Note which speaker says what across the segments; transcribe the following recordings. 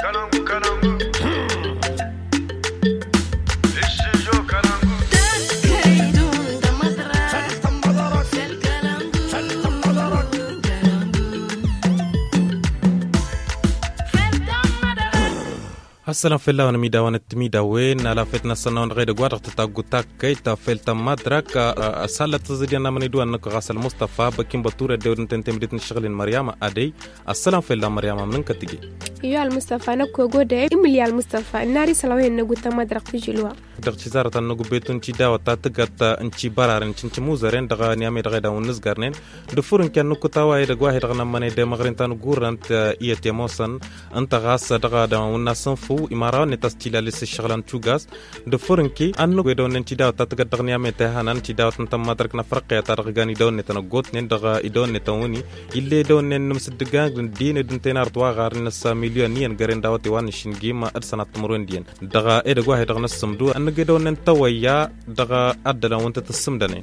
Speaker 1: السلام في الله ونميدا ونتميدا وين على فتنا سنون غير قوارق تتاقوتاك كي تفلت مدرك أسالة تزيدنا من يدو أنك غاسل مصطفى بكين بطورة دور نتنتمدت نشغل مريم أدي السلام في الله مريم من كتجي
Speaker 2: يا المصطفى نكو غودة إملي المصطفى الناري سلوين نقول مدرك في جلوا
Speaker 1: دغ تزارة نقو بيتون تدا وتاتقت انتي برارن انتي موزرين دغ نيامي دغ دا ونزغرنين دفورن كان نكو تاواي دغ واحد دغ نماني دي مغرين تان غورنت ايتي موسن انت غاس دغ دا وناسن فو إمارة نتستيلا لسه شغلان توجاز دفورن كي أنو بدون انتداو تاتقد دغنيا متهانا انتداو تنتم مدرك نفرقيا تارغاني دون نتنقوت ندغ إدون نتوني إللي دون نمسدقان دين دنتين أرتوا غار نص مليونين غرين داوتي وانشين جيما أرسنة تمرون دين دغ إدغ واحد دغ نسمدو أنو دون نتويا دغ أدلا وانت تسمدنين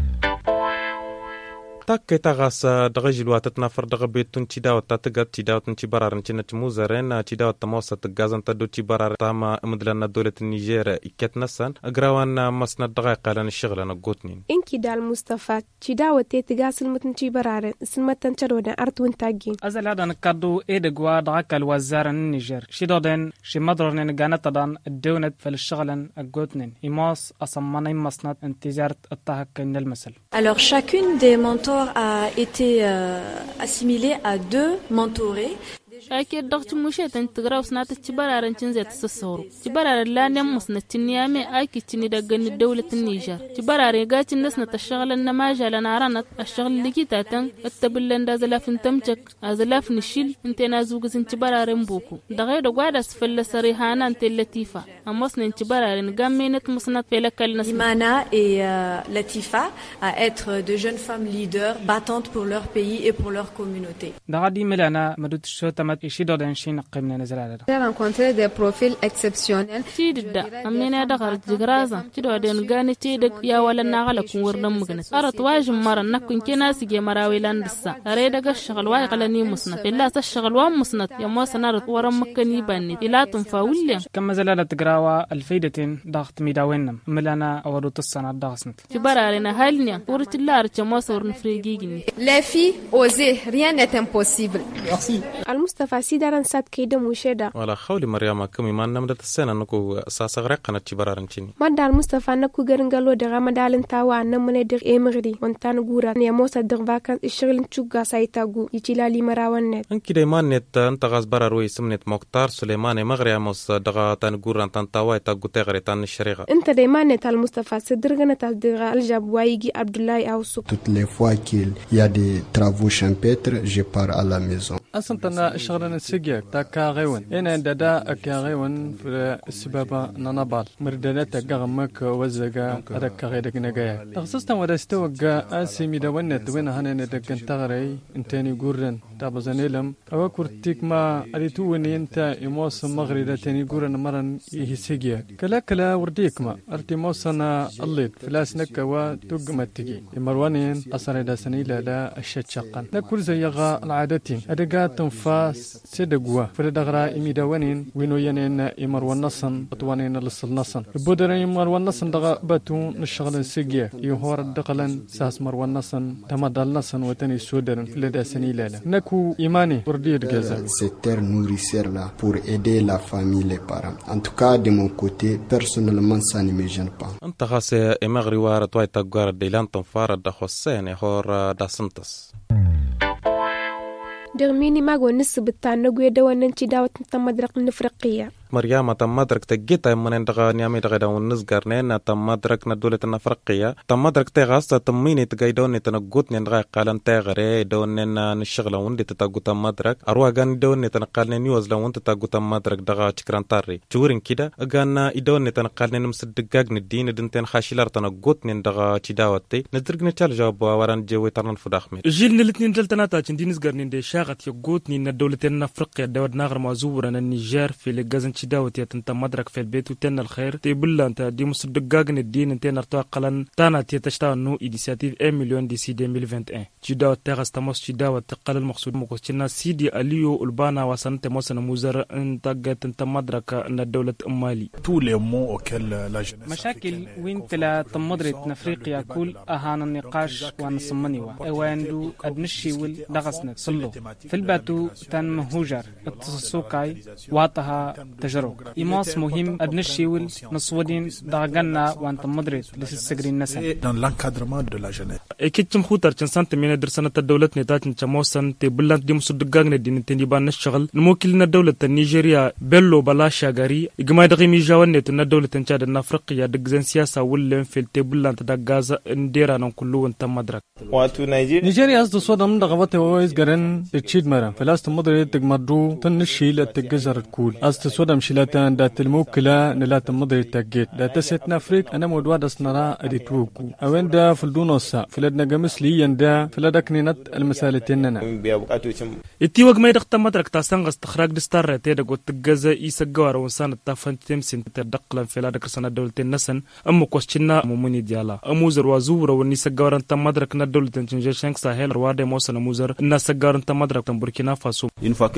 Speaker 1: تاكي تاغاس دغجلوا تتنافر دغ بيتون تيداو تاتقات تيداو تنتبرار نتنت موزرين تيداو تموسة تغازن تدو تبرار تاما مدلنا دولة النيجير إكت نسان أقراوان مسنا دغايق لان الشغل نقوتنين
Speaker 2: إنكي دال مصطفى تيداو تيتغاس المتن تبرار سلمتن ترونا أرتون تاقين
Speaker 3: أزل هذا نكادو إيدقوا دغاك الوزارة النيجير شدودين شي مدرنين غانتدان الدونت فالشغل نقوتنين إماس أصمانين مسنات انتجارة التهكين المثل.
Speaker 4: Alors chacune des mentors a été assimilée à deux mentorés.
Speaker 5: أكيد ضغط مشيت أنت تقرأ وسنات التبرار أنت نزيت الصور تبرار لا نمص نتنيامي أكيد تني دقن الدولة النيجر تبرار يقات الناس نتشغل النماجة لنا رنت الشغل اللي كيتاتن التبلن دا زلاف نتمجك زلاف نشيل أنت نازوجز أنت تبرار مبوكو دغير قاعد أسفل سريحانا أنت اللطيفة أمصن أنت تبرار نقامينت مصنات في لك الناس.
Speaker 4: Imana et Latifa à être de jeunes femmes leaders battantes pour leur pays et pour leur communauté.
Speaker 3: دغادي ملأنا مدود الشوتة
Speaker 2: J'ai rencontré des profils exceptionnels.
Speaker 5: تيدا أمينا دغر جغرازا تدو دين غاني تيدك يا ولا ناغلا كون مغنس أرت واجم مرة نكون كناس جي مراوي لاندسا أريدك الشغل واي قلني مسنت إلا الشغل وام مسنت يا موسى نارت ورم مكني بني إلا تنفاولي
Speaker 3: كما زلالة تقراوا الفيدتين ضغط ميداوينم ملأنا أورو تصنع ضغصنت
Speaker 5: تبرارنا هالنيا ورت الله رت موسى ورنفريجيني.
Speaker 2: Les filles, osez, rien n'est impossible. Merci. المصطفى سيدارن سات كيدم وشيدا
Speaker 1: ولا خولي مريم كمي ما نمدت السنة نكو أساس غرقنا تبرارنتيني
Speaker 2: ما دال مصطفى نكو غرنغالو دغ ما دالن تاوا نمن دغ إمغري وانتان غورا يا موسى دغ فاكان الشغل تشوغا سايتاغو يتيلا لي مراون نت
Speaker 1: انكي دايمان نت انت غاز براروي سمنت مختار سليمان مغري موس دغ تان غورا تان تاوا تاغو تغري تان الشريغه
Speaker 2: انت دايمان نت المصطفى صدرغنا تدغ الجاب وايغي عبد الله اوسو
Speaker 6: toutes les fois qu'il y a des travaux champêtres je pars à la maison
Speaker 7: أصلاً الشغل نسيجك تاكا غيون إن دادا أكا غيون في السبابة ننبال مردانات قغمك وزقا أدكا غيرك نجايا تخصصنا ودستوقع أسي ميداونت وين هنا ندكن تغري انتاني قرن تابزانيلم أو كورتيك ما أريتوني انت إموس مغري تاني قرن مرن يهسيجيا كلا ورديك ما أرتموسنا الليد فلاس نكا وتقمتكي مروانين أصلا دا سنيلا لا الشتشقا نكور زيغا العادتين أدقا تنفاس سيدقوا فلدغرا إميداوانين وينو ينين إمر والنصن أطوانين لصل نصن بودرين إمر والنصن دغا باتو نشغل سيجيا يهور الدقلن ساس مر والنصن تمدال نصن وتاني سودرن فلدا سنيلالا نكو إيماني ورديد غازا
Speaker 6: Cette terre nourricière là pour aider la famille les parents en tout cas de mon côté personnellement ça ne me gêne pas
Speaker 1: انت غاس إمغري وارد واي تاغوار ديلان تنفار دخوسين هور داسنتس
Speaker 2: دغميني ماغو نسب التانغو دوانن تيداوت تمدرق النفرقيه
Speaker 1: مريم تم مدرك تجيتا من دغا نيامي دغا دون نزغرنين تم مدرك ندولة النفرقية تم مدرك تغاس تميني تجايدون تنقوت ندغا قالن تغري دون نشغل وندي تتاغو تم مدرك اروا غان دون تنقال نيوز لو انت تاغو تم مدرك دغا تشكران تاري تورين كده غان ايدون تنقال نمسدغاغ ندين دنتين خاشيلار تنقوت ندغا تشداوتي ندرغ نتال جواب وران جوي ترن فداخمي
Speaker 3: جيل نلتنين دلتناتا تندي نزغرنين دي شاغت يغوت ندولة النفرقية دود ناغر مازورن النيجر في لغازن تشداوت يتنت مدرك في البيت وتن الخير تيبلا انت دي مصدقاغن الدين انت نرتوا قلن تانا تيتشتا نو انيشيتيف 1 مليون دي سي 2021 تشداوت تاغس تموس تشداوت تقل المقصود مقصدنا سيدي اليو البانا وسنت موسن موزر انت انت مدرك ان الدولة مالي مشاكل وين تلا تمدرت نفريقيا كل اهان النقاش ونصمني ويندو ادنشي ول دغسنا صلو في الباتو تن مهوجر التسوقاي واطها تجرو إماس مهم أدنشي ول نصودين دغنا وانت مدرت لسسجرين نسن
Speaker 8: dans l'encadrement de la jeunesse.
Speaker 3: اكيد مخوتر تنسانت من درسنا الدولة نتاج نتموسن تبلان دي مصدقان الدين تنيبان نشغل نموكلنا الدولة نيجيريا بلو بلا شاغاري إجماع دغي ميجاون نت الدولة تنشاد الأفريقيا دغزن سياسة ولا في التبلان تدغاز نديرا نكلو انت مدرك
Speaker 7: نيجيريا أصل صدام دغوته ويز جرن تشيد مرة فلاست مدرت تجمدو تنشي لتجزر الكول أصل صدام شيلاتان دات الموكلة نلات مدرت تجيت لا تستنا أفريق أنا مودوا دسنرا أديتوكو أوين دا فلدونوسا فلدنا جمس لي يندا فلدكني نت المسالتيننا
Speaker 3: اتيوغ ما يدخت مدرك تاسنغ استخراج دستار تيدا قد تجزا يسجوار وانسان التافن تمسن تدقلا في لادك سنة دولة النسن أمو كوشنا مموني ديالا أموزر وزورا وني سجوار انت مدرك ندولة تنجيشنك ساهل رواد موسى موزر الناس سجار انت مدرك تنبوركينا فاسو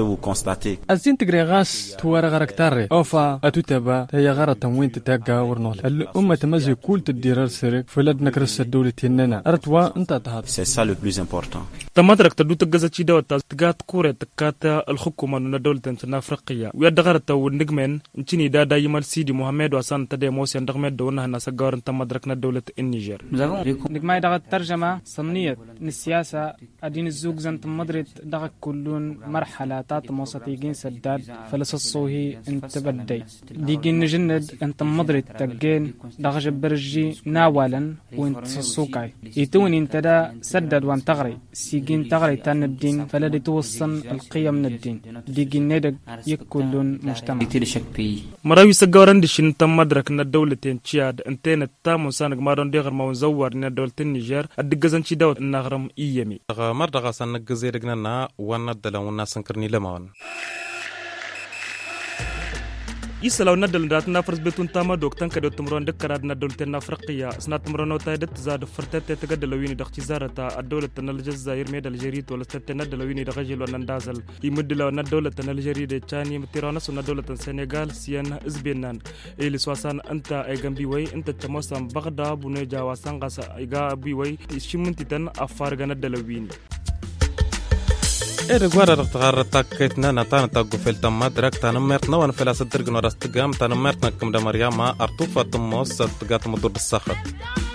Speaker 7: أزين تجري غاس توارا غرقتاري أوفا أتوتبا هي غارة تموين تتاقا ورنول الأمة تمزي كل تدير السرق فلدنا كرس الدولة تننا أرتوا انت تهات
Speaker 9: c'est ça le plus important.
Speaker 3: تمدرك تدو تجزا تشيدا وتجات كورة تكاتا الحكومة من الدولة تنشنا أفريقيا ويدغرت والنجمن انتني دا يمال سيدي محمد وسان تدي موسى ندغمت دونها نسجار انت مدركنا الدولة النيجر نجمع دغت ترجمة صمنية السياسة أدين الزوج زنت مدرت دغ كلون مرحلة تات موسطيين سداد فلسصوهي انت بدي ديجين نجند انت مدرت تجين دغ جبرجي ناولا وانت سوقاي يتون انت دا سدد وان تغري سيجين تغري تان الدين فلا توصل القيم من الدين ديجين ندق يكلون مجتمع مراوي سجارن دشين تم مدرك ان الدولة تشاد انتين التام سانق مارون ديغر ما نزور ان الدولة النيجر الدجزن شي داوت النغرم ايامي
Speaker 1: مرة سنة جزيرة جننا وندلا والناس نكرني لمان
Speaker 3: يسلاو ندل دات نافرز بيتون تاما دوك تنكا دو تمرون دكراد ندول تن افريقيا سنا تمرونو تايدت زاد فرتت تقدل ويني دختي زارتا الدولة تن الجزائر ميد الجريد ولا ست ندل ويني دغجل وندازل يمدلا ندولة تن الجريد تشاني متيرانس وندولة السنغال سيان ازبينان الي سواسان انت اي جنبي وي انت تموسان بغدا بونيجا وسانغاس ايغا بي وي شيمنتي تن افار ندل ويني
Speaker 1: إرجوار رتغار تاكتنا نتان تاقفل تمدرك تنمرتنا ونفلا صدرقنا رستقام تنمرتنا كم دمرياما أرطوفة تموس تقات مدور بالسخط